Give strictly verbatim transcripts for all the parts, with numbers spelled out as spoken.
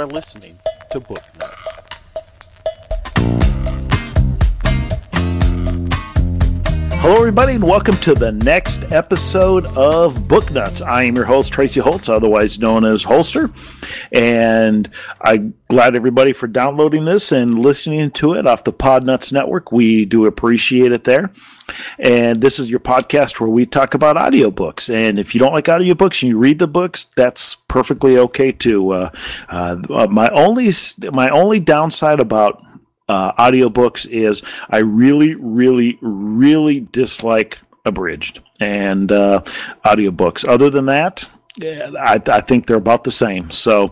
are listening to Book Nuts. Hello, everybody, and welcome to the next episode of Book Nuts. I am your host, Tracy Holtz, otherwise known as Holster, and I'm glad everybody for downloading this and listening to it off the Podnuts Network. We do appreciate it there. And this is your podcast where we talk about audiobooks. And if you don't like audiobooks and you read the books, that's perfectly okay too. Uh, uh, my only my only downside about Uh, audiobooks is I really, really, really dislike abridged and uh, audiobooks. Other than that, I, I think they're about the same. So,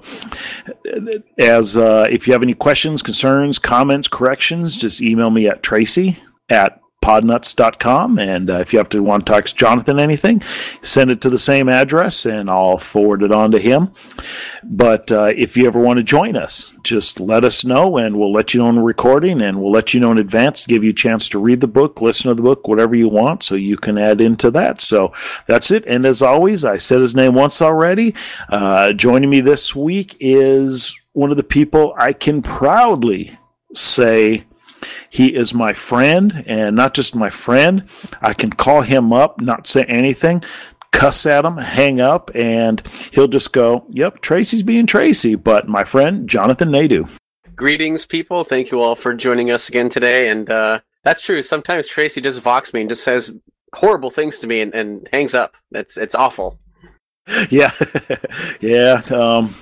as uh, if you have any questions, concerns, comments, corrections, just email me at Tracy at podnuts dot com, and uh, if you have to want to talk to Jonathan anything, send it to the same address and I'll forward it on to him. But uh, if you ever want to join us, just let us know and we'll let you know in the recording, and we'll let you know in advance to give you a chance to read the book, listen to the book, whatever you want, so you can add into that. So that's it. And as always, I said his name once already. Uh, joining me this week is one of the people I can proudly say he is my friend, and not just my friend. I can call him up, not say anything, cuss at him, hang up, and he'll just go, yep, Tracy's being Tracy. But my friend, Jonathan Nadeau. Greetings, people. Thank you all for joining us again today. And uh, that's true. Sometimes Tracy just vox me and just says horrible things to me and, and hangs up. It's it's awful. Yeah. yeah. Um,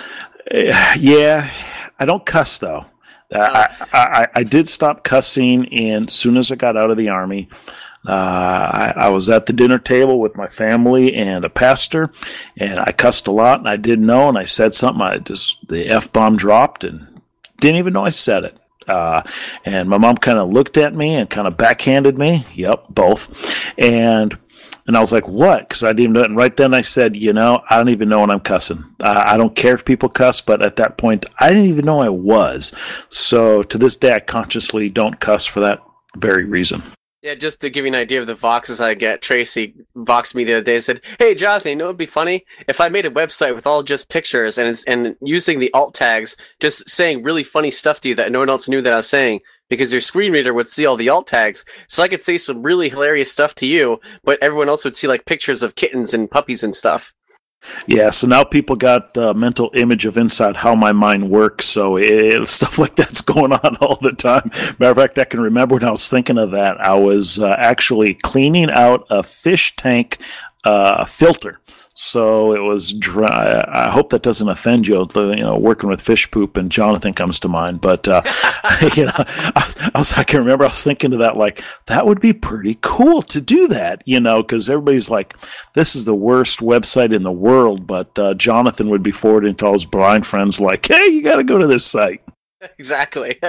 yeah. I don't cuss, though. Uh, I, I, I did stop cussing as soon as I got out of the Army. Uh, I, I was at the dinner table with my family and a pastor, and I cussed a lot, and I didn't know, and I said something. I just the F-bomb dropped, and didn't even know I said it. Uh, and my mom kind of looked at me and kind of backhanded me. Yep, both. And and I was like, what? Because I didn't even know it. And right then I said, you know, I don't even know when I'm cussing. Uh, I don't care if people cuss, but at that point, I didn't even know I was. So to this day, I consciously don't cuss for that very reason. Yeah, just to give you an idea of the voxes I get, Tracy voxed me the other day and said, hey, Jonathan, you know what would be funny? If I made a website with all just pictures and it's, and using the alt tags, just saying really funny stuff to you that no one else knew that I was saying, because your screen reader would see all the alt tags. So I could say some really hilarious stuff to you, but everyone else would see like pictures of kittens and puppies and stuff. Yeah, so now people got a uh, mental image of inside how my mind works, so it, stuff like that's going on all the time. Matter of fact, I can remember when I was thinking of that, I was uh, actually cleaning out a fish tank uh, filter. So it was dry. I hope that doesn't offend you. You know, working with fish poop and Jonathan comes to mind. But uh, you know, I, I was. I can remember I was thinking of that. Like that would be pretty cool to do that. You know, because everybody's like, "This is the worst website in the world." But uh, Jonathan would be forwarding to all his blind friends, like, "Hey, you got to go to this site." Exactly.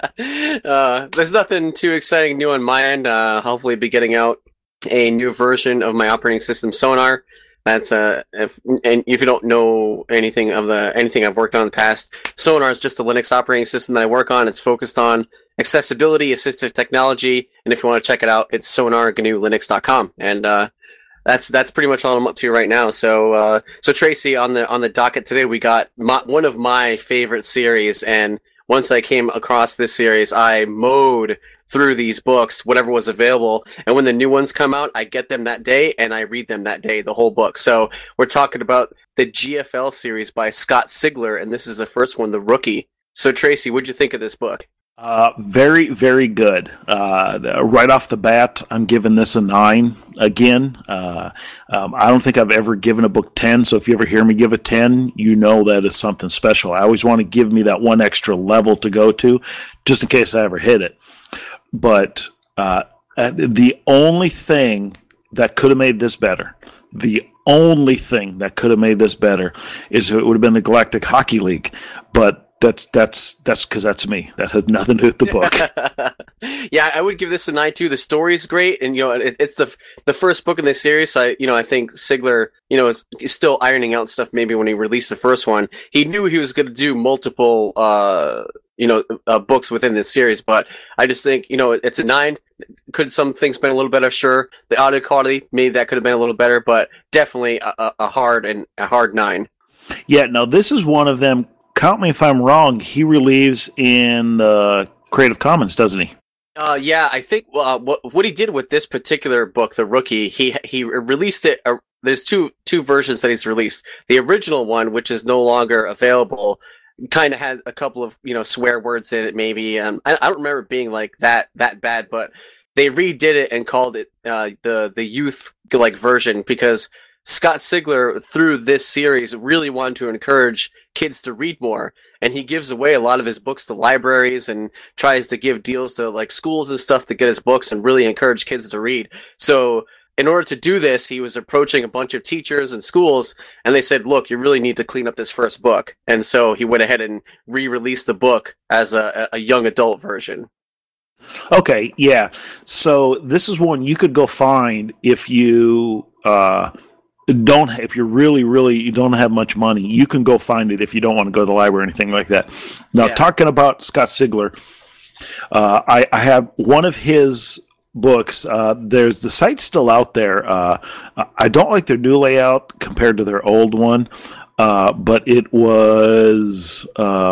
uh, there's nothing too exciting new on my end. Uh, hopefully, be getting out a new version of my operating system, Sonar. That's uh, if, and if you don't know anything of the anything I've worked on in the past, Sonar is just a Linux operating system that I work on. It's focused on accessibility, assistive technology, and if you want to check it out, it's sonar g n u linux dot com. And uh, that's that's pretty much all I'm up to right now. So uh, so Tracy, on the on the docket today, we got my, one of my favorite series, and once I came across this series, I mowed through these books, whatever was available. And when the new ones come out, I get them that day and I read them that day, the whole book. So we're talking about the G F L series by Scott Sigler, and this is the first one, The Rookie. So Tracy, what'd you think of this book? Uh, very, very good. Uh, right off the bat, I'm giving this a nine again. Uh, um, I don't think I've ever given a book ten, so if you ever hear me give a ten, you know that is something special. I always want to give me that one extra level to go to, just in case I ever hit it. But uh, the only thing that could have made this better, the only thing that could have made this better is if it would have been the Galactic Hockey League. But That's that's that's because that's me. That had nothing to do with the book. Yeah, I would give this a nine too. The story is great, and you know, it, it's the the first book in this series. So I, you know, I think Sigler, you know, is, is still ironing out stuff. Maybe when he released the first one, he knew he was going to do multiple, uh, you know, uh, books within this series. But I just think, you know, it's a nine. Could some things been a little better? Sure. The audio quality, maybe that could have been a little better, but definitely a, a hard and a hard nine. Yeah. Now this is one of them count me if I'm wrong, he relieves in the Creative Commons, doesn't he? Uh, yeah, I think uh, what what he did with this particular book, The Rookie, he he released it. Uh, there's two two versions that he's released. The original one, which is no longer available, kind of had a couple of you know swear words in it. Maybe um, I, I don't remember it being like that that bad, but they redid it and called it uh, the the youth like version because Scott Sigler, through this series, really wanted to encourage kids to read more, and he gives away a lot of his books to libraries and tries to give deals to like schools and stuff to get his books and really encourage kids to read. So in order to do this, he was approaching a bunch of teachers and schools, and they said, look, you really need to clean up this first book. And so he went ahead and re-released the book as a, a young adult version. Okay, yeah. So this is one you could go find if you... Uh don't if you're really really you don't have much money. You can go find it if you don't want to go to the library or anything like that. Now, yeah. Talking about Scott Sigler, uh, I, I have one of his books. Uh, there's the site's still out there. Uh, I don't like their new layout compared to their old one, uh, but it was uh,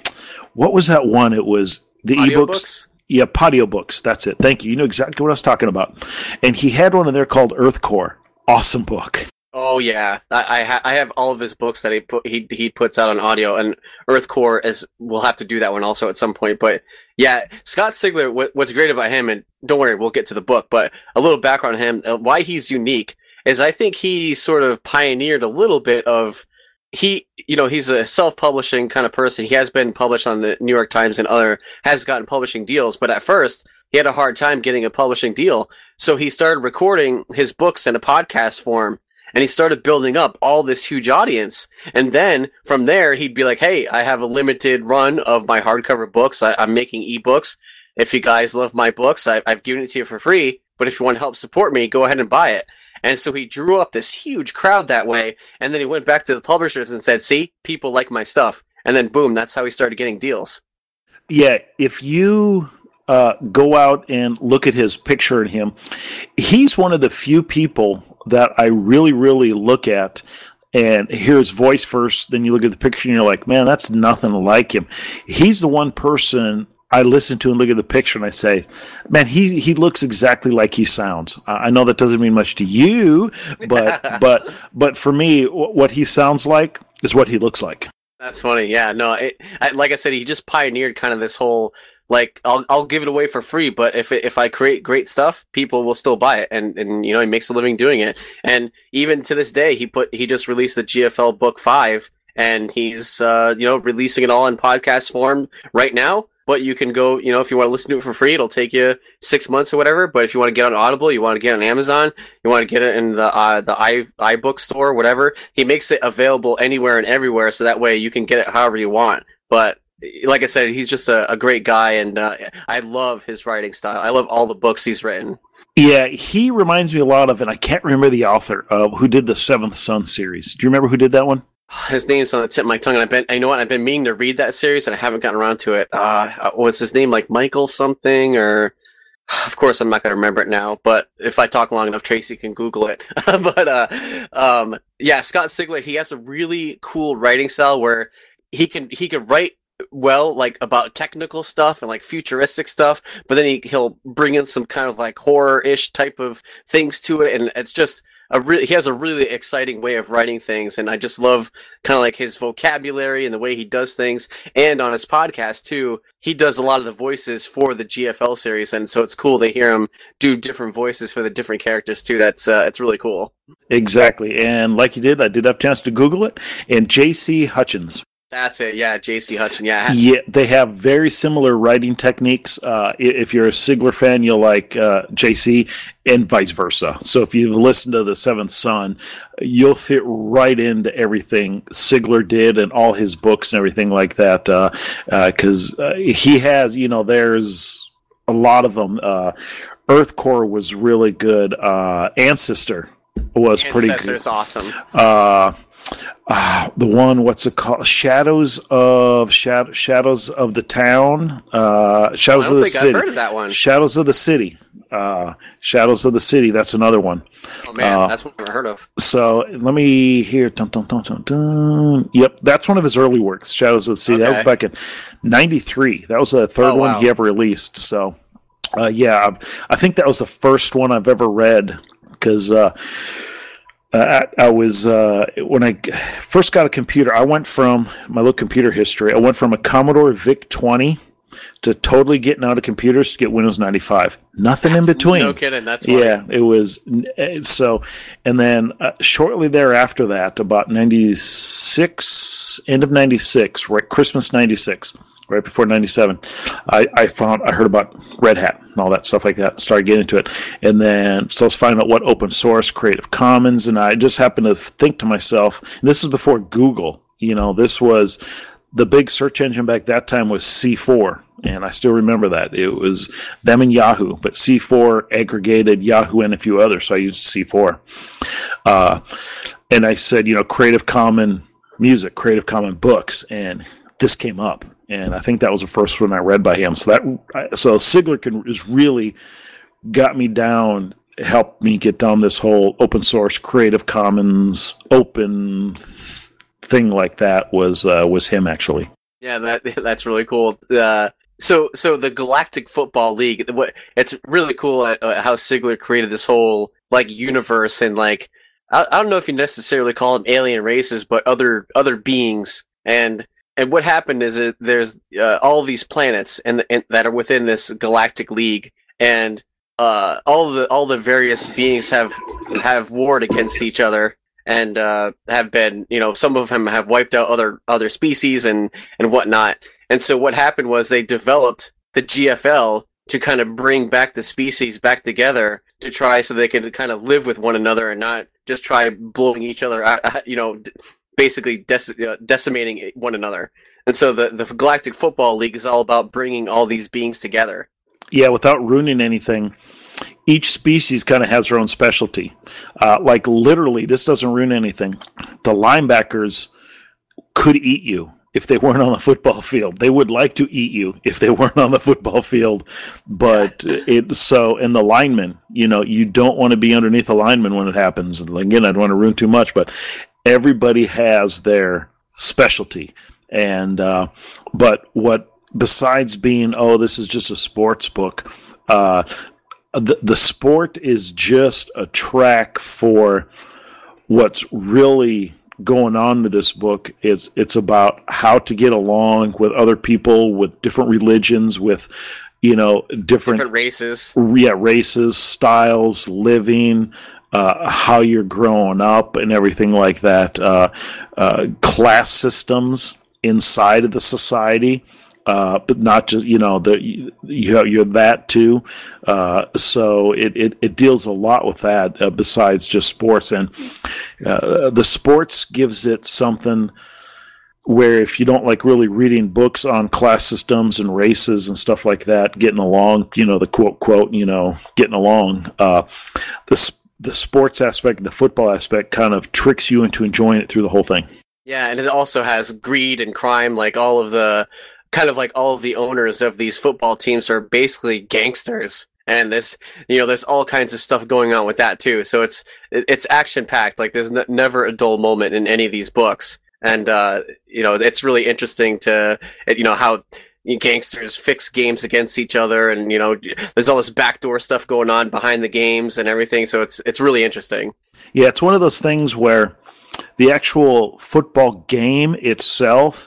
what was that one? It was the Audio ebooks. Books? Yeah, Patio Books. That's it. Thank you. You know exactly what I was talking about. And he had one in there called Earth Core. Awesome book. Oh yeah, I I, ha- I have all of his books that he put he he puts out on audio, and Earth Core is we'll have to do that one also at some point. But yeah, Scott Sigler, what, what's great about him, and don't worry, we'll get to the book, but a little background on him, uh, why he's unique is I think he sort of pioneered a little bit of he you know he's a self-publishing kind of person. He has been published on the New York Times and other has gotten publishing deals, but at first he had a hard time getting a publishing deal, so he started recording his books in a podcast form. And he started building up all this huge audience. And then from there, he'd be like, hey, I have a limited run of my hardcover books. I, I'm making ebooks. If you guys love my books, I, I've given it to you for free. But if you want to help support me, go ahead and buy it. And so he drew up this huge crowd that way. And then he went back to the publishers and said, see, people like my stuff. And then boom, that's how he started getting deals. Yeah, if you... Uh, go out and look at his picture of him. He's one of the few people that I really, really look at and hear his voice first. Then you look at the picture and you're like, man, that's nothing like him. He's the one person I listen to and look at the picture and I say, man, he, he looks exactly like he sounds. I know that doesn't mean much to you, but but but for me, what he sounds like is what he looks like. That's funny. Yeah, no, it, I, like I said, he just pioneered kind of this whole. Like I'll I'll give it away for free, but if it, if I create great stuff, people will still buy it, and, and you know he makes a living doing it. And even to this day, he put he just released the G F L book five, and he's uh, you know releasing it all in podcast form right now. But you can go, you know, if you want to listen to it for free, it'll take you six months or whatever. But if you want to get on Audible, you want to get on Amazon, you want to get it in the uh, the i iBook store, whatever. He makes it available anywhere and everywhere, so that way you can get it however you want. But like I said, he's just a, a great guy, and uh, I love his writing style. I love all the books he's written. Yeah, he reminds me a lot of, and I can't remember the author of who did the Seventh Son series. Do you remember who did that one? His name's on the tip of my tongue, and I've been, I know what, I've been meaning to read that series, and I haven't gotten around to it. Uh, what's his name? Like Michael something, or of course I'm not going to remember it now. But if I talk long enough, Tracy can Google it. but uh, um, yeah, Scott Sigler, he has a really cool writing style where he can he can write well, like about technical stuff and like futuristic stuff, but then he, he'll bring in some kind of like horror-ish type of things to it, and it's just a really he has a really exciting way of writing things, and I just love kind of like his vocabulary and the way he does things. And on his podcast too, he does a lot of the voices for the G F L series, and so it's cool to hear him do different voices for the different characters too. That's uh, it's really cool. Exactly, and like you did, I did have a chance to Google it, and J C Hutchins. That's it, yeah, J C Hutchins, yeah. Yeah, they have very similar writing techniques. Uh, if you're a Sigler fan, you'll like uh, J C, and vice versa. So if you listen to The Seventh Son, you'll fit right into everything Sigler did and all his books and everything like that. Because uh, uh, uh, he has, you know, there's a lot of them. Uh, Earth Core was really good. Uh, Ancestor was pretty good. Ancestor's awesome. Uh, uh, the one, what's it called? Shadows of Shadow, Shadows of the Town. Uh, Shadows I don't of the think City. I've heard of that one. Shadows of the City. Uh, Shadows of the City, that's another one. Oh man, uh, that's one I've never heard of. So let me hear. Dun, dun, dun, dun, dun. Yep, that's one of his early works, Shadows of the City. Okay. That was back in ninety-three. That was the third oh, one wow. he ever released. So, uh, yeah, I, I think that was the first one I've ever read because uh, I, I was, uh, when I first got a computer, I went from my little computer history, I went from a Commodore V I C twenty to totally getting out of computers to get Windows ninety-five. Nothing in between. No kidding. That's funny. Yeah, it was. So, and then uh, shortly thereafter that, about ninety-six, end of ninety-six, right, Christmas ninety-six, right before ninety-seven, I, I found, I heard about Red Hat and all that stuff like that, started getting into it. And then, so I was finding out what open source, Creative Commons, and I just happened to think to myself, and this was before Google, you know, this was, the big search engine back that time was C four, and I still remember that. It was them and Yahoo, but C four aggregated Yahoo and a few others, so I used C four. Uh, and I said, you know, Creative Commons music, Creative Commons books, and this came up. And I think that was the first one I read by him. So that, so Sigler can is really got me down, helped me get down this whole open source, Creative Commons, open thing like that was uh, was him actually. Yeah, that that's really cool. Uh, so so the Galactic Football League, what it's really cool at, uh, how Sigler created this whole like universe and like I, I don't know if you necessarily call them alien races, but other other beings. And and what happened is it, there's uh, all these planets and, and that are within this Galactic League, and uh, all the all the various beings have have warred against each other. And uh, have been, you know, some of them have wiped out other other species and, and whatnot. And so what happened was they developed the G F L to kind of bring back the species back together to try so they could kind of live with one another and not just try blowing each other out, you know, basically dec- uh, decimating one another. And so the, the Galactic Football League is all about bringing all these beings together. Yeah, without ruining anything. Each species kind of has their own specialty. Uh, like literally, this doesn't ruin anything. The linebackers could eat you if they weren't on the football field. They would like to eat you if they weren't on the football field. But it so, and the linemen, you know, you don't want to be underneath a lineman when it happens. Again, I don't want to ruin too much, but everybody has their specialty. And uh, but what besides being, oh, this is just a sports book. Uh, The, the sport is just a track for what's really going on with this book. It's it's about how to get along with other people, with different religions, with, you know, different, different races. Yeah, races, styles, living, uh, how you're growing up, and everything like that. Uh, uh, class systems inside of the society. Uh, but not just, you know, the, you, you're that too. Uh, so it, it, it deals a lot with that uh, besides just sports. And uh, the sports gives it something where if you don't like really reading books on class systems and races and stuff like that, getting along, you know, the quote, quote, you know, getting along, uh, the, the sports aspect, the football aspect kind of tricks you into enjoying it through the whole thing. Yeah, and it also has greed and crime, like all of the... kind of like all of the owners of these football teams are basically gangsters, and this, you know, there's all kinds of stuff going on with that too. So it's it's action packed. Like there's n- never a dull moment in any of these books, and uh, you know, it's really interesting to, you know, how gangsters fix games against each other, and you know, there's all this backdoor stuff going on behind the games and everything. So it's it's really interesting. Yeah, it's one of those things where the actual football game itself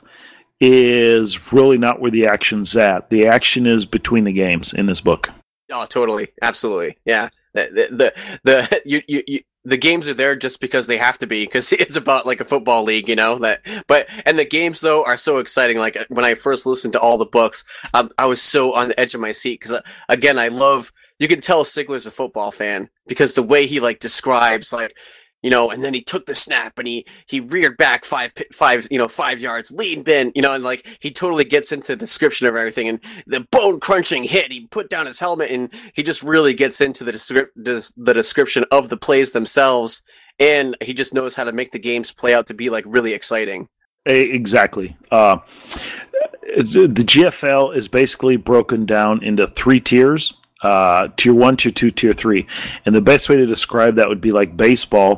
is really not where the action's at. The action is between the games in this book. Oh, totally, absolutely, yeah. The the the, the you, you, you the games are there just because they have to be, because it's about like a football league, you know. That, but and the games though are so exciting. Like when I first listened to all the books, um, I was so on the edge of my seat because uh, again, I love. You can tell Sigler's a football fan because the way he like describes like. You know, and then he took the snap and he, he reared back five, five, you know, five yards, lead bin, you know, and like he totally gets into the description of everything and the bone crunching hit. He put down his helmet and he just really gets into the descrip- the description of the plays themselves. And he just knows how to make the games play out to be like really exciting. Exactly. Uh, the G F L is basically broken down into three tiers. Uh, tier one, tier two, tier three. And the best way to describe that would be like baseball.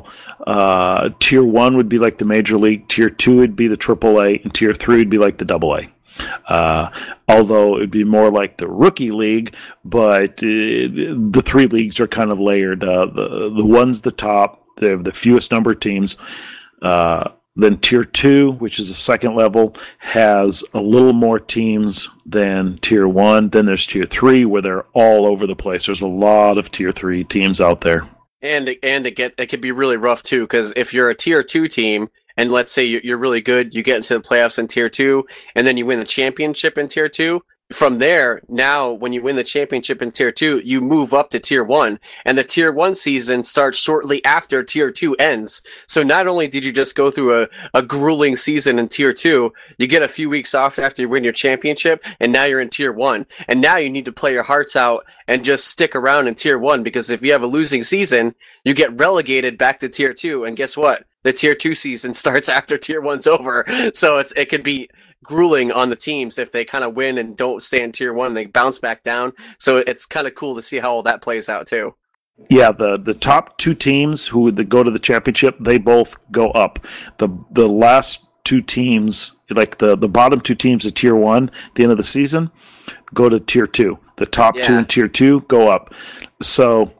Uh, tier one would be like the major league. Tier two would be the triple A, and tier three would be like the double A. Uh, although it'd be more like the rookie league, but uh, the three leagues are kind of layered. Uh, the the one's the top. They have the fewest number of teams. Uh, then tier two, which is the second level, has a little more teams than tier one. Then there's tier three, where they're all over the place. There's a lot of tier three teams out there. And and it get it could be really rough too, because if you're a tier two team, and let's say you're really good, you get into the playoffs in tier two, and then you win the championship in tier two. From there, now when you win the championship in tier two, you move up to tier one, and the tier one season starts shortly after tier two ends. So not only did you just go through a, a grueling season in tier two, you get a few weeks off after you win your championship, and now you're in tier one. And now you need to play your hearts out and just stick around in tier one, because if you have a losing season, you get relegated back to tier two, and guess what? The tier two season starts after tier one's over. So it's it could be grueling on the teams if they kind of win and don't stay in tier one and they bounce back down. So it's kind of cool to see how all that plays out too. Yeah, the, the top two teams who would go to the championship, they both go up. The the last two teams, like the, the bottom two teams of tier one at the end of the season, go to tier two. The top yeah. two in tier two go up. So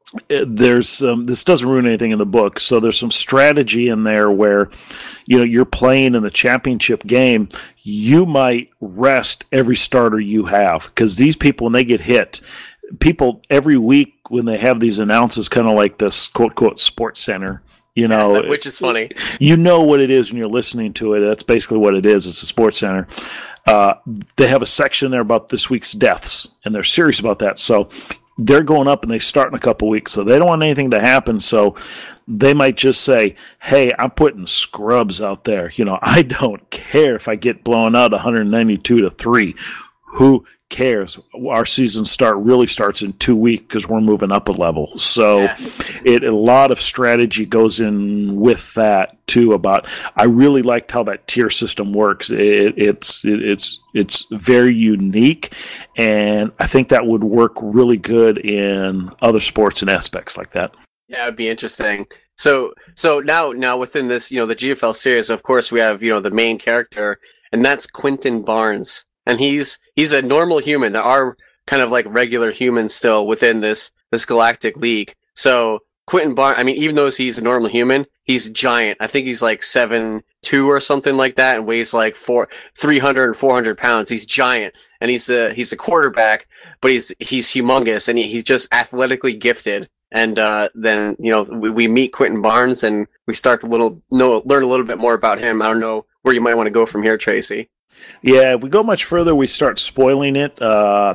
there's um, this doesn't ruin anything in the book, so there's some strategy in there where, you know, you're playing in the championship game, you might rest every starter you have, because these people, when they get hit, people every week when they have these announces, kind of like this quote quote Sports Center, you know, which is funny. You know what it is when you're listening to it. That's basically what it is. It's a Sports Center. Uh, they have a section there about this week's deaths, and they're serious about that. So they're going up and they start in a couple weeks, so they don't want anything to happen. So they might just say, hey, I'm putting scrubs out there. You know, I don't care if I get blown out one ninety-two to three. Who cares? Our season start really starts in two weeks because we're moving up a level. So yeah. it a lot of strategy goes in with that too. About I really liked how that tier system works. It, it's it, it's it's very unique, and I think that would work really good in other sports and aspects like that. Yeah, it'd be interesting. So so now now within this, you know, the G F L series, of course, we have, you know, the main character, and that's Quentin Barnes. And he's he's a normal human. There are kind of like regular humans still within this this galactic league. So Quentin Barnes, I mean, even though he's a normal human, he's giant. I think he's like seven two or something like that, and weighs like four three hundred and four hundred pounds. He's giant, and he's a he's a quarterback, but he's he's humongous, and he, he's just athletically gifted. And uh, then, you know, we, we meet Quentin Barnes, and we start to little know learn a little bit more about him. I don't know where you might want to go from here, Tracy. Yeah, if we go much further, we start spoiling it. Uh,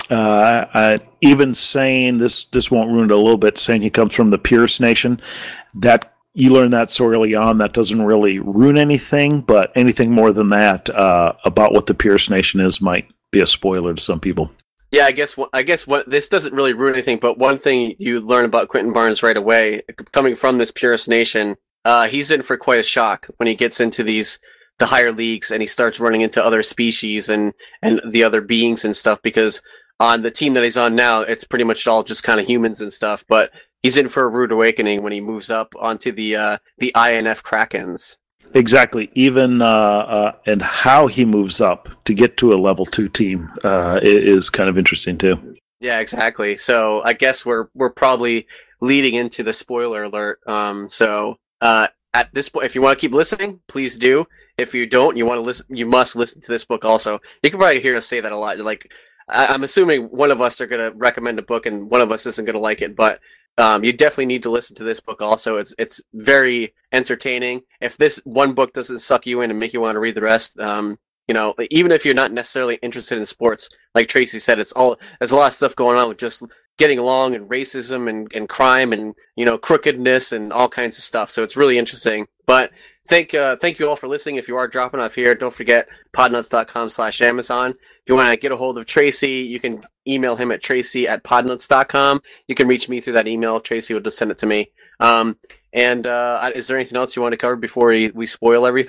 uh, I, even saying this, this won't ruin it a little bit. Saying he comes from the Pierce Nation, that you learn that so early on, that doesn't really ruin anything. But anything more than that uh, about what the Pierce Nation is might be a spoiler to some people. Yeah, I guess I guess what this doesn't really ruin anything. But one thing you learn about Quentin Barnes right away, coming from this Pierce Nation, uh, he's in for quite a shock when he gets into these. The higher leagues, and he starts running into other species and, and the other beings and stuff, because on the team that he's on now, it's pretty much all just kind of humans and stuff, but he's in for a rude awakening when he moves up onto the, uh, the I N F Krakens. Exactly. Even, uh, uh, and how he moves up to get to a level two team, uh, is kind of interesting too. Yeah, exactly. So I guess we're, we're probably leading into the spoiler alert. Um, so, uh, at this point, if you want to keep listening, please do. If you don't, you want to listen, you must listen to this book also. You can probably hear us say that a lot. Like, I, I'm assuming one of us are going to recommend a book and one of us isn't going to like it, but um, you definitely need to listen to this book also. It's it's very entertaining. If this one book doesn't suck you in and make you want to read the rest, um, you know, even if you're not necessarily interested in sports, like Tracy said, it's all there's a lot of stuff going on with just getting along and racism and, and crime and, you know, crookedness and all kinds of stuff. So it's really interesting. But thank uh, thank you all for listening. If you are dropping off here, don't forget podnuts.com slash Amazon. If you want to get a hold of Tracy, you can email him at tracy at podnuts dot com. You can reach me through that email. Tracy will just send it to me. Um, and uh, is there anything else you want to cover before we, we spoil everything?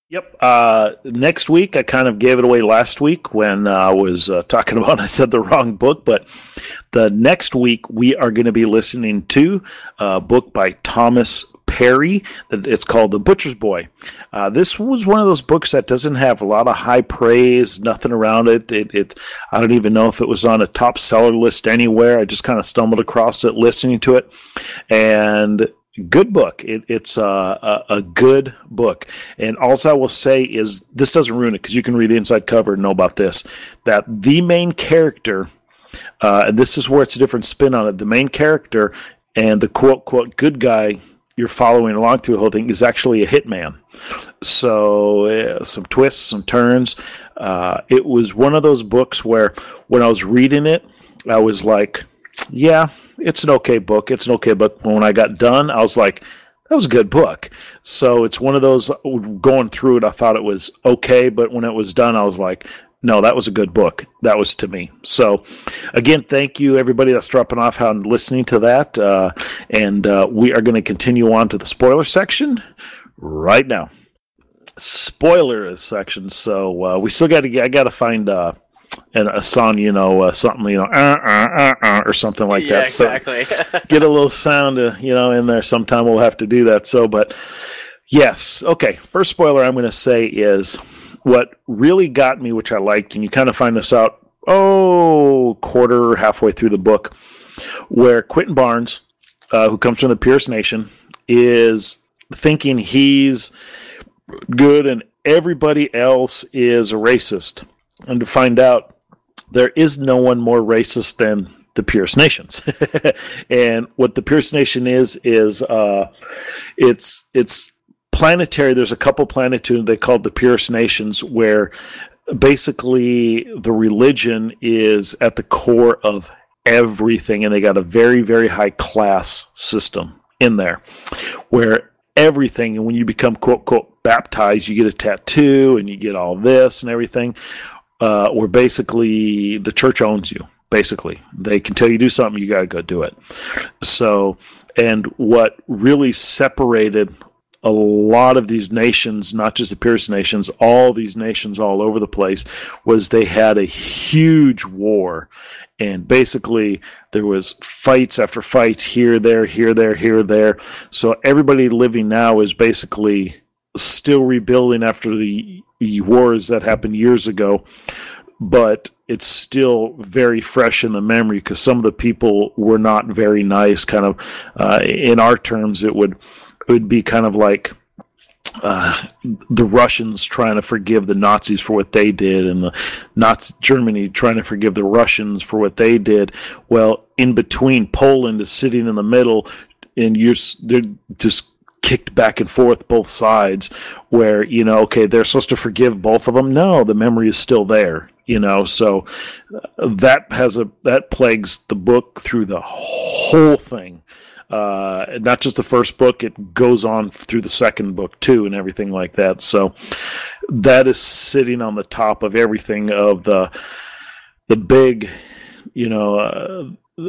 Yep. Uh, next week, I kind of gave it away last week when uh, I was uh, talking about I said the wrong book, but the next week we are going to be listening to a book by Thomas Perry. It's called The Butcher's Boy. Uh, this was one of those books that doesn't have a lot of high praise, nothing around it. It, it. I don't even know if it was on a top seller list anywhere. I just kind of stumbled across it listening to it, and good book. It, it's a, a, a good book. And all I will say is this doesn't ruin it because you can read the inside cover and know about this, that the main character, uh, and this is where it's a different spin on it, the main character and the quote, quote, good guy you're following along through the whole thing is actually a hitman. So uh, some twists, some turns. Uh, it was one of those books where when I was reading it, I was like, yeah, it's an okay book. It's an okay book. But when I got done, I was like, that was a good book. So it's one of those, going through it, I thought it was okay. But when it was done, I was like, no, that was a good book. That was to me. So again, thank you, everybody that's dropping off and listening to that. Uh, and uh, we are going to continue on to the spoiler section right now. Spoiler section. So uh, we still got to get, I got to find... Uh, and a song, you know, uh, something, you know, uh, uh, uh, uh, or something like yeah, that. Exactly. So get a little sound, uh, you know, in there. Sometime we'll have to do that. So, but yes, okay. First spoiler I'm going to say is what really got me, which I liked, and you kind of find this out, oh, quarter, halfway through the book, where Quentin Barnes, uh, who comes from the Pierce Nation, is thinking he's good and everybody else is a racist. And to find out, there is no one more racist than the Pierce Nations. And what the Pierce Nation is, is uh, it's it's planetary. There's a couple planetoids they call the Pierce Nations, where basically the religion is at the core of everything, and they got a very, very high class system in there, where everything, and when you become quote, quote, baptized, you get a tattoo, and you get all this and everything. Uh, where basically the church owns you. Basically, they can tell you do something, you got to go do it. So, and what really separated a lot of these nations, not just the Pierce nations, all these nations all over the place, was they had a huge war. And basically, there was fights after fights here, there, here, there, here, there. So everybody living now is basically still rebuilding after the wars that happened years ago, but it's still very fresh in the memory because some of the people were not very nice. Kind of, uh, in our terms, it would it would be kind of like uh, the Russians trying to forgive the Nazis for what they did, and the Nazi Germany trying to forgive the Russians for what they did. Well, in between, Poland is sitting in the middle, and you're they're just kicked back and forth both sides, where, you know, okay, they're supposed to forgive both of them. No, the memory is still there, you know. So uh, that has a that plagues the book through the whole thing. Uh, not just the first book, it goes on through the second book too, and everything like that. So that is sitting on the top of everything of the the big, you know, uh,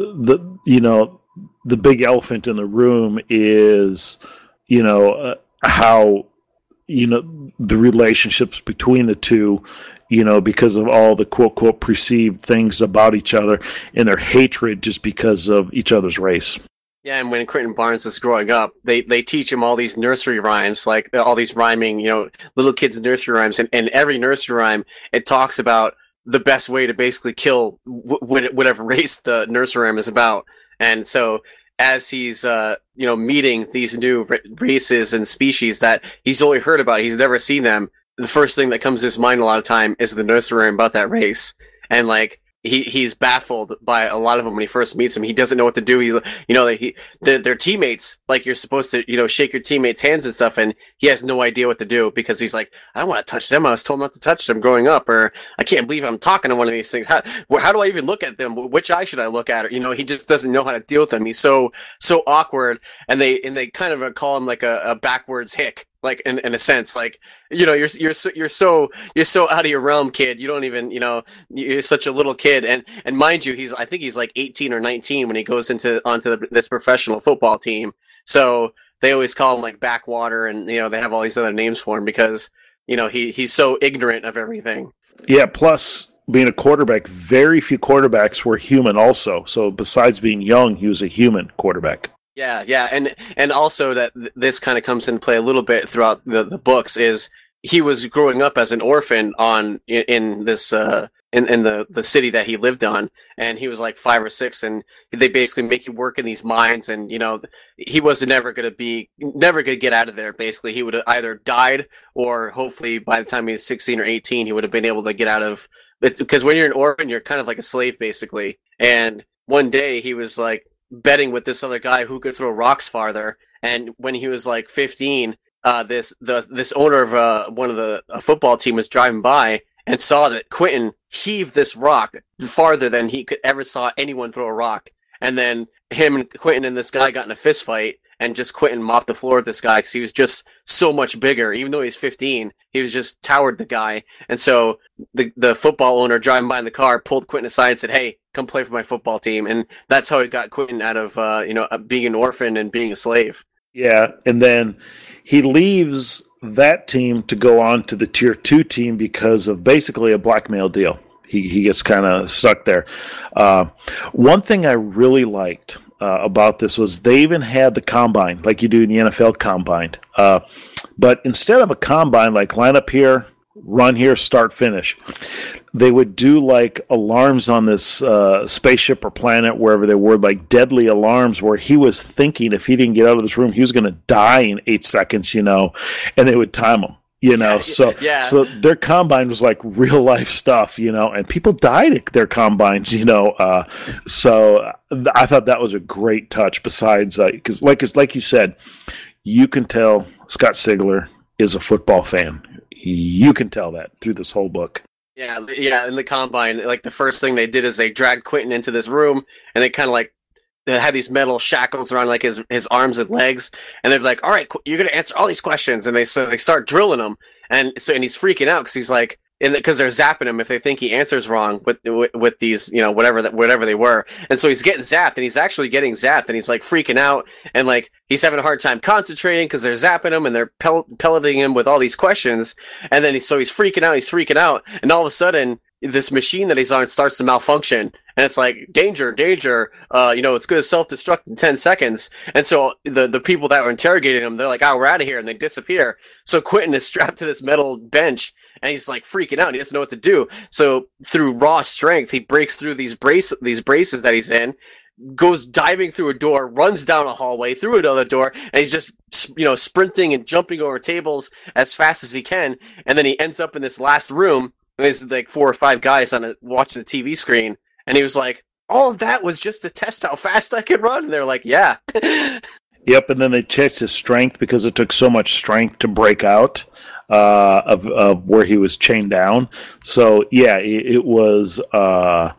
the you know the big elephant in the room is, you know, uh, how, you know, the relationships between the two, you know, because of all the quote, quote, perceived things about each other and their hatred just because of each other's race. Yeah, and when Quentin Barnes is growing up, they, they teach him all these nursery rhymes, like all these rhyming, you know, little kids' nursery rhymes. And, and every nursery rhyme, it talks about the best way to basically kill w- whatever race the nursery rhyme is about. And so as he's, uh, you know, meeting these new r- races and species that he's only heard about, he's never seen them, the first thing that comes to his mind a lot of time is the nursery rhyme about that race. And, like, he he's baffled by a lot of them when he first meets them. He doesn't know what to do. He's, you know, he they're, they're teammates. Like, you're supposed to, you know, shake your teammates' hands and stuff, and he has no idea what to do because he's like, I don't want to touch them. I was told not to touch them growing up, or I can't believe I'm talking to one of these things. How how do I even look at them? Which eye should I look at? Or, you know, he just doesn't know how to deal with them. He's so so awkward, and they and they kind of call him like a, a backwards hick. Like, in, in a sense, like, you know, you're you're so, you're so you're so out of your realm, kid. You don't even, you know, you're such a little kid. And and mind you, he's I think he's like eighteen or nineteen when he goes into onto the, this professional football team. So they always call him like Backwater, and, you know, they have all these other names for him because you know, he he's so ignorant of everything. Yeah, plus being a quarterback, very few quarterbacks were human also. So besides being young, he was a human quarterback. Yeah, yeah, and and also that th- this kind of comes into play a little bit throughout the, the books is he was growing up as an orphan on in, in this uh, in in the, the city that he lived on, and he was like five or six, and they basically make you work in these mines, and you know he was never going to be never going to get out of there. Basically, he would have either died or hopefully by the time he was sixteen or eighteen, he would have been able to get out of it, because when you're an orphan, you're kind of like a slave basically. And one day he was like betting with this other guy who could throw rocks farther, and when he was like fifteen, uh, this the this owner of uh, one of the a football team was driving by and saw that Quentin heaved this rock farther than he could ever saw anyone throw a rock, and then him and Quentin and this guy got in a fist fight, and just Quentin mopped the floor with this guy because he was just so much bigger. Even though he's fifteen, he was just towered the guy, and so the the football owner driving by in the car pulled Quentin aside and said, "Hey, come play for my football team," and that's how he got Quentin out of uh, you know being an orphan and being a slave. Yeah, and then he leaves that team to go on to the tier two team because of basically a blackmail deal. He he gets kind of stuck there. Uh, one thing I really liked uh, about this was they even had the combine, like you do in the N F L combine. Uh, but instead of a combine, like line up here, run here, start, finish, they would do like alarms on this uh, spaceship or planet, wherever they were, like deadly alarms where he was thinking if he didn't get out of this room, he was going to die in eight seconds, you know, and they would time him. You know, so yeah. so their combine was like real life stuff, you know, and people died at their combines, you know. Uh, so I thought that was a great touch. Besides, because uh, like like you said, you can tell Scott Sigler is a football fan. You can tell that through this whole book. Yeah, yeah. In the combine, like the first thing they did is they dragged Quentin into this room, and they kind of like they had these metal shackles around like his his arms and legs, and they're like, "All right, you're gonna answer all these questions," and they so they start drilling him, and so and he's freaking out because he's like, because they're zapping him if they think he answers wrong with, with with these, you know, whatever that whatever they were, and so he's getting zapped, and he's actually getting zapped, and he's like freaking out, and like he's having a hard time concentrating because they're zapping him and they're pel- pelleting him with all these questions, and then he, so he's freaking out, he's freaking out, and all of a sudden this machine that he's on starts to malfunction, and it's like danger, danger, uh, you know, it's going to self-destruct in ten seconds, and so the the people that were interrogating him, they're like, "Oh, we're out of here," and they disappear. So Quentin is strapped to this metal bench, and he's like freaking out. He doesn't know what to do. So through raw strength, he breaks through these brace these braces that he's in, goes diving through a door, runs down a hallway, through another door, and he's just, you know, sprinting and jumping over tables as fast as he can. And then he ends up in this last room, and there's like four or five guys on a, watching the T V screen. And he was like, all of that was just to test how fast I could run. And they're like, yeah. Yep, and then they checked his strength because it took so much strength to break out uh, of, of where he was chained down. So, yeah, it, it was uh,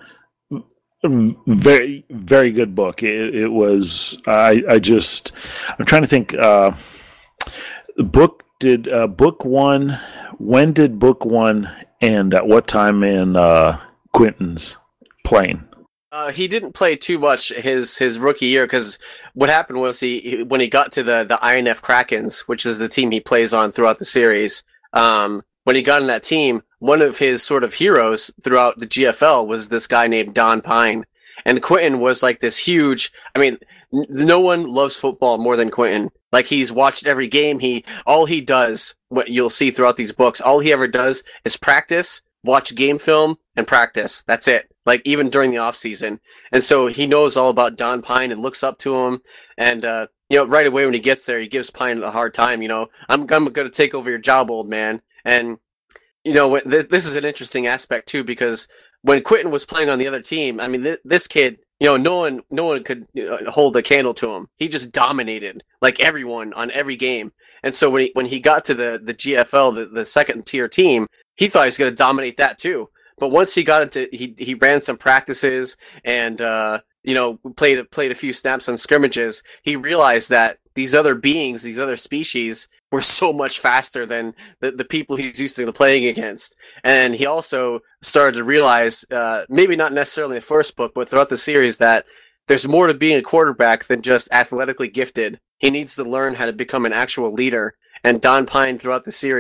very, very good book. It, it was, I, I just, I'm trying to think, uh, book did, uh, book one, when did book one end? At what time in uh, Quentin's playing? Uh, he didn't play too much his, his rookie year because what happened was he when he got to the, the I N F Krakens, which is the team he plays on throughout the series, um, when he got on that team, one of his sort of heroes throughout the G F L was this guy named Don Pine. And Quentin was like this huge, I mean, n- no one loves football more than Quentin. Like, he's watched every game. He all he does, what you'll see throughout these books, all he ever does is practice, watch game film, and practice. That's it. Like, even during the off season. And so he knows all about Don Pine and looks up to him. And, uh, you know, right away when he gets there, he gives Pine a hard time. You know, I'm, I'm going to take over your job, old man. And, you know, th- this is an interesting aspect, too, because when Quentin was playing on the other team, I mean, th- this kid, you know, no one, no one could, you know, hold a candle to him. He just dominated, like, everyone on every game. And so when he, when he got to the, the G F L, the, the second tier team, he thought he was going to dominate that, too. But once he got into, he he ran some practices and, uh, you know, played, played a few snaps on scrimmages, he realized that these other beings, these other species, were so much faster than the, the people he's used to playing against. And he also started to realize, uh, maybe not necessarily in the first book, but throughout the series, that there's more to being a quarterback than just athletically gifted. He needs to learn how to become an actual leader. And Don Pine, throughout the series,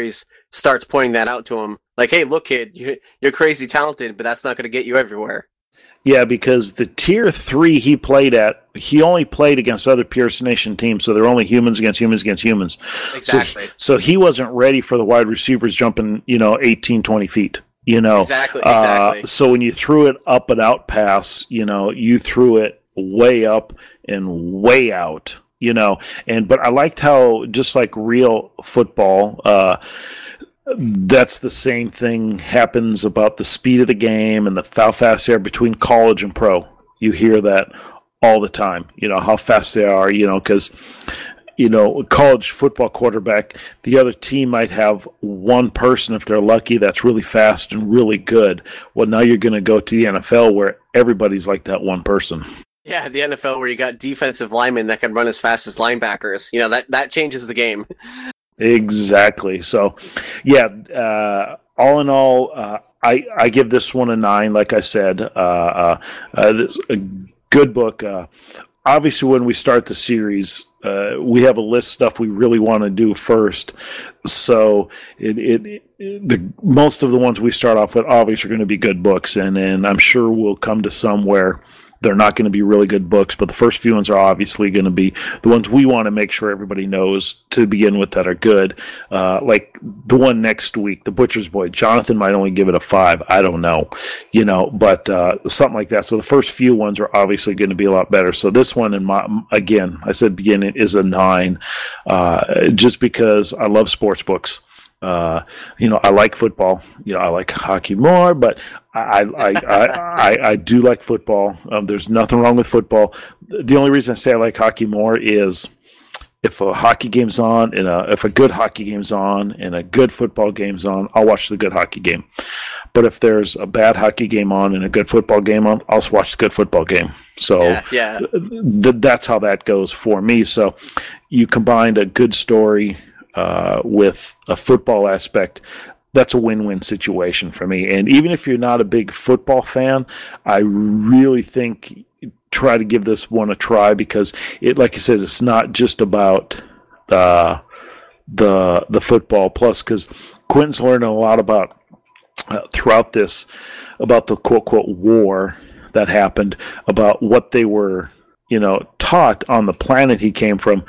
starts pointing that out to him. Like, hey, look, kid, you're, you're crazy talented, but that's not going to get you everywhere. Yeah, because the tier three he played at, he only played against other Pierce Nation teams, so they're only humans against humans against humans. Exactly. So, so he wasn't ready for the wide receivers jumping, you know, eighteen, twenty feet. You know, exactly. Exactly. Uh, so when you threw it up and out pass, you know, you threw it way up and way out. You know, and but I liked how just like real football. Uh, That's the same thing happens about the speed of the game and the how fast they are between college and pro. You hear that all the time, you know, how fast they are, you know, because, you know, a college football quarterback, the other team might have one person, if they're lucky, that's really fast and really good. Well, now you're going to go to the N F L where everybody's like that one person. Yeah, the N F L where you got defensive linemen that can run as fast as linebackers. You know, that, that changes the game. Exactly. So, yeah, uh, all in all, uh, I, I give this one a nine, like I said. Uh, uh, uh, this a good book. Uh, obviously, when we start the series, uh, we have a list of stuff we really want to do first. So, it, it, it the most of the ones we start off with obviously are going to be good books, and, and I'm sure we'll come to some where they're not going to be really good books, but the first few ones are obviously going to be the ones we want to make sure everybody knows to begin with that are good. Uh, like the one next week, The Butcher's Boy. Jonathan might only give it a five. I don't know, you know, but uh, something like that. So the first few ones are obviously going to be a lot better. So this one, in my again, I said beginning is a nine, uh, just because I love sports books. Uh, you know, I like football. You know, I like hockey more, but I I, I, I, I do like football. Um, there's nothing wrong with football. The only reason I say I like hockey more is if a hockey game's on and a, if a good hockey game's on and a good football game's on, I'll watch the good hockey game. But if there's a bad hockey game on and a good football game on, I'll watch the good football game. So yeah, yeah. Th- that's how that goes for me. So you combined a good story Uh, with a football aspect, that's a win-win situation for me. And even if you're not a big football fan, I really think try to give this one a try, because it, like I said, it's not just about uh, the the football. Plus, because Quentin's learning a lot about uh, throughout this about the quote quote war that happened, about what they were, you know, taught on the planet he came from.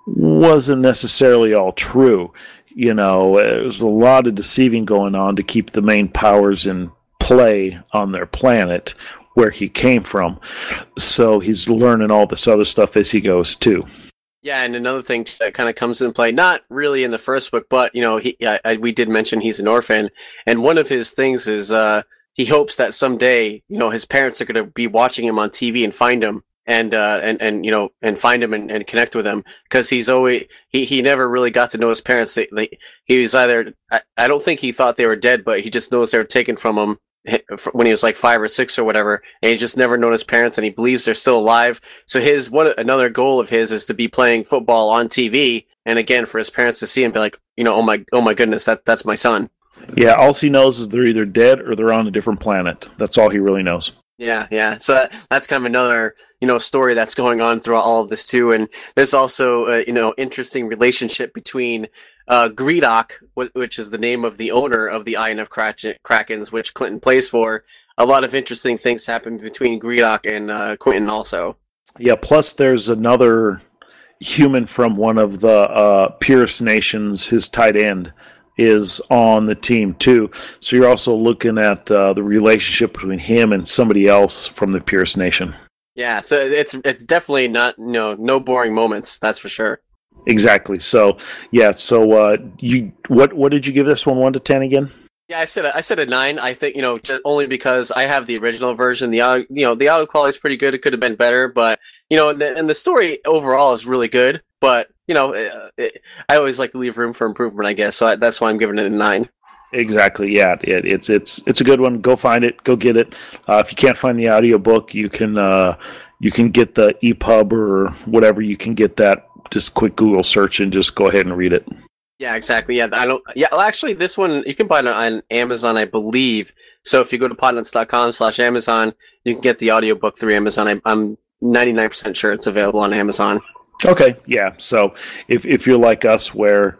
Wasn't necessarily all true. You know, there was a lot of deceiving going on to keep the main powers in play on their planet where he came from. So he's learning all this other stuff as he goes too. Yeah, and another thing that kind of comes into play, not really in the first book, but, you know, he I, I, we did mention he's an orphan, and one of his things is uh, he hopes that someday, you know, his parents are going to be watching him on T V and find him. And, uh, and, and, you know, and find him and, and connect with him, because he's always, he, he never really got to know his parents. They, they, he was either, I, I don't think he thought they were dead, but he just knows they were taken from him when he was like five or six or whatever. And he just never known his parents, and he believes they're still alive. So his, one, another goal of his is to be playing football on T V. And again, for his parents to see him be like, you know, oh my, oh my goodness, that, that's my son. Yeah. All he knows is they're either dead or they're on a different planet. That's all he really knows. Yeah, yeah. So that, that's kind of another, you know, story that's going on throughout all of this too. And there's also a, you know, interesting relationship between uh, Greedock, which is the name of the owner of the Iron of Krakens, which Clinton plays for. A lot of interesting things happen between Greedock and uh, Quentin also. Yeah, plus there's another human from one of the uh, Pierce Nations, his tight end, is on the team too. So you're also looking at uh, the relationship between him and somebody else from the Pierce Nation. Yeah, so it's it's definitely not, you know, no boring moments, that's for sure. Exactly. So yeah, so uh, you what what did you give this one, one to ten again? Yeah, I said a, I said a nine. I think, you know, just only because I have the original version. The audio, you know, the audio quality is pretty good. It could have been better, but, you know, and the, and the story overall is really good. But, you know, it, it, I always like to leave room for improvement, I guess. So I, that's why I'm giving it a nine. Exactly. Yeah, it, it's it's it's a good one. Go find it. Go get it. Uh, if you can't find the audiobook, you can uh, you can get the E P U B or whatever. You can get that. Just quick Google search and just go ahead and read it. Yeah, exactly. Yeah, I don't. Yeah, well, actually, this one you can buy it on Amazon, I believe. So if you go to podnuts dot com slash Amazon, you can get the audiobook through Amazon. I, I'm ninety-nine percent sure it's available on Amazon. Okay, yeah. So if if you're like us, where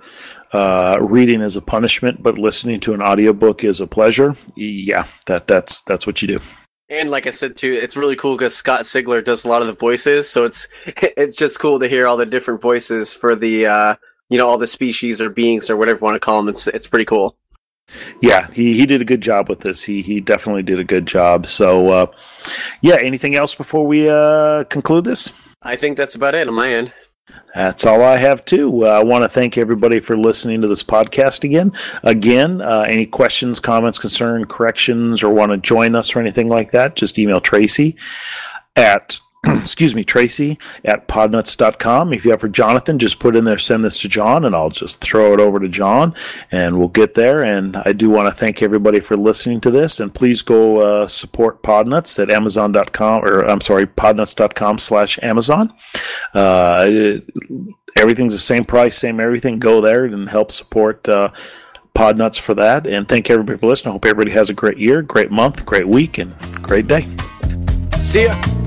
uh, reading is a punishment, but listening to an audiobook is a pleasure, yeah, that that's that's what you do. And like I said too, it's really cool because Scott Sigler does a lot of the voices, so it's it's just cool to hear all the different voices for the uh, you know all the species or beings or whatever you want to call them. It's it's pretty cool. Yeah, he, he did a good job with this. He he definitely did a good job. So uh, yeah, anything else before we uh, conclude this? I think that's about it on my end. That's all I have, too. Uh, I want to thank everybody for listening to this podcast again. Again, uh, any questions, comments, concerns, corrections, or want to join us or anything like that, just email Tracy at, excuse me, Tracy at podnuts dot com. If you have for Jonathan, just put in there, send this to John, and I'll just throw it over to John, and we'll get there. And I do want to thank everybody for listening to this, and please go uh, support Podnuts at amazon dot com, or I'm sorry, podnuts dot com slash Amazon. Uh, it, everything's the same price, same everything. Go there and help support uh, Podnuts for that. And thank everybody for listening. I hope everybody has a great year, great month, great week, and great day. See ya.